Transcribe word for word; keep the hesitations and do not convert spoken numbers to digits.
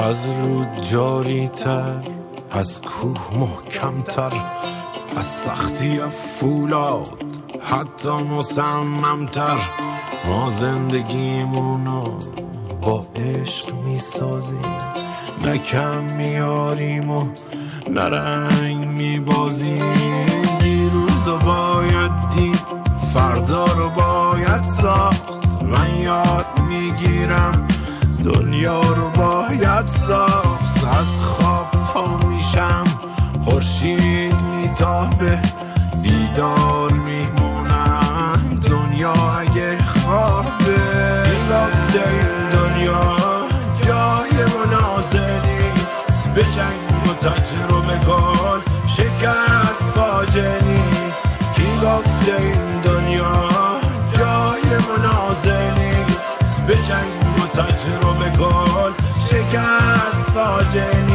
از رود جاری تر، از کوه محکم تر، از سختی فولاد حتی مصمم تر. ما زندگیمونو با عشق میسازیم، نه کم میاریم و نه رنگ میبازیم. دیروزو باید دید، فردا رو باید ساخت. من یاد میگیرم دنیا رو باید ساخت. از خواب پا میشم، خورشید میتابه، بیدار میمونم دنیا اگه خوابه. گفته این دنیا جای منازع نیست، به جنگ و تجربه کن شکست فاجعه نیست. کی گفته این دنیا جای منازع نیست، به جنگ و تجربه کن شکست فاجعه نیست.